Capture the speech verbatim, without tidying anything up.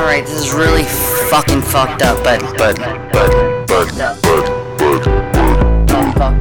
Alright, this is really fucking fucked up, but, but, but, but, but, but, but, but, fucked